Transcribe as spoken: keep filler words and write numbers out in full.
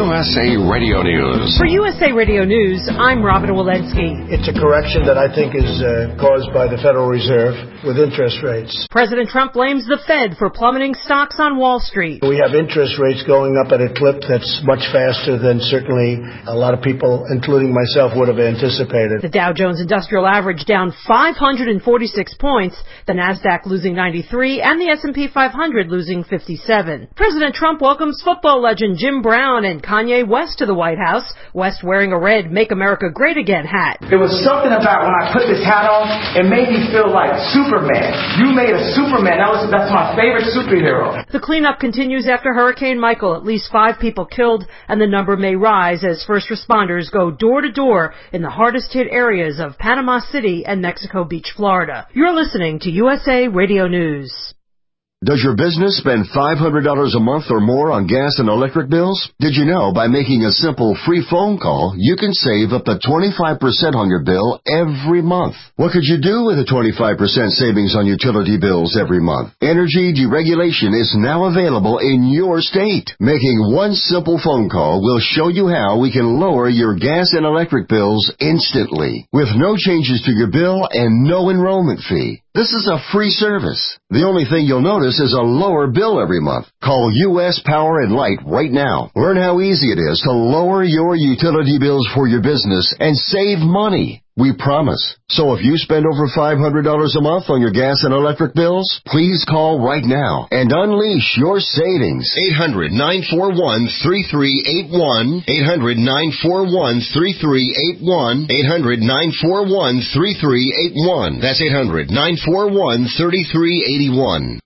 U S A Radio News. For U S A Radio News, I'm Robin Walensky. It's a correction that I think is uh, caused by the Federal Reserve with interest rates. President Trump blames the Fed for plummeting stocks on Wall Street. We have interest rates going up at a clip that's much faster than certainly a lot of people, including myself, would have anticipated. The Dow Jones Industrial Average down five hundred forty-six points, the Nasdaq losing ninety-three, and the S and P five hundred losing fifty-seven. President Trump welcomes football legend Jim Brown and Kanye West to the White House, West wearing a red Make America Great Again hat. There was something about when I put this hat on, it made me feel like Superman. You made a Superman. That was, that's my favorite superhero. The cleanup continues after Hurricane Michael. At least five people killed, and the number may rise as first responders go door to door in the hardest hit areas of Panama City and Mexico Beach, Florida. You're listening to U S A Radio News. Does your business spend five hundred dollars a month or more on gas and electric bills? Did you know by making a simple free phone call, you can save up to twenty-five percent on your bill every month? What could you do with a twenty-five percent savings on utility bills every month? Energy deregulation is now available in your state. Making one simple phone call will show you how we can lower your gas and electric bills instantly, with no changes to your bill and no enrollment fee. This is a free service. The only thing you'll notice is a lower bill every month. Call U S Power and Light right now. Learn how easy it is to lower your utility bills for your business and save money. We promise. So if you spend over five hundred dollars a month on your gas and electric bills, please call right now and unleash your savings. eight hundred, nine four one, three three eight one. eight hundred, nine four one, three three eight one. eight hundred, nine four one, three three eight one. That's eight hundred, nine four one, three three eight one.